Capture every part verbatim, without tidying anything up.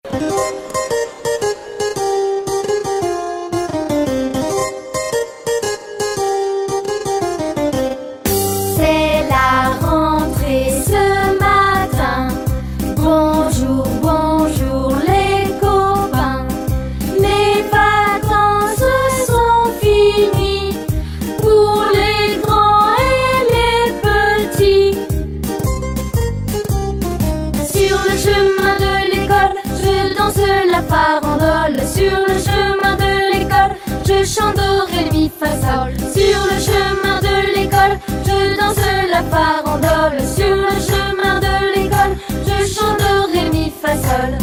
C'est la rentrée ce matin. Bonjour, bonjour les copains. Les vacances sont finies pour les grands et les petits. Sur le chemin de l'école, je danse la farandole. Sur le chemin de l'école, je chante do, ré, mi, fa, sol. Sur le chemin de l'école, je danse la farandole. Sur le chemin de l'école, je chante do, ré, mi, fa, sol.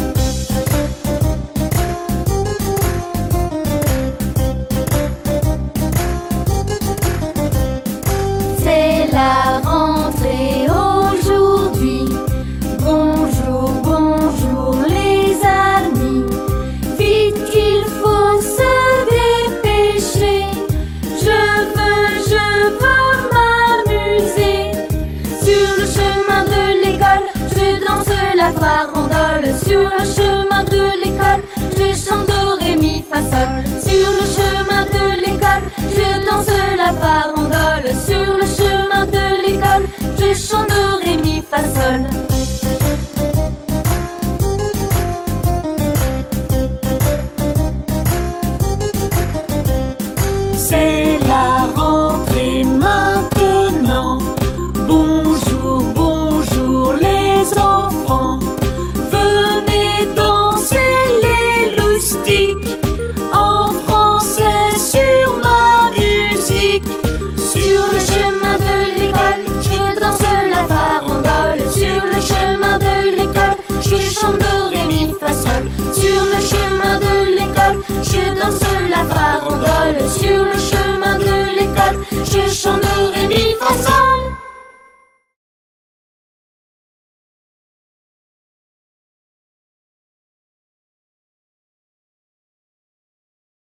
C'est la rentrée aujourd'hui. Bonjour, bonjour les amis. Vite qu'il faut se dépêcher. Je veux, je veux m'amuser. Sur le chemin de l'école, je danse la farandole. Sur le chemin de l'école, je chante do, ré, mi, fa, sol. Sur le chemin de l'école, je danse la farandole. Sur le chemin de l'école, je chante do, ré, mi, fa, sol. C'est la rentrée maintenant. Bonjour, bonjour les enfants. Venez danser les loustiques en français sur ma musique. Sur le chemin de l'école, je danse la farandole. Sur le chemin de l'école, je chante do, ré, mi, fa, sol. Sur le chemin de l'école, je danse la farandole. Sur le chemin de l'école, je chante do, ré, mi, fa, sol.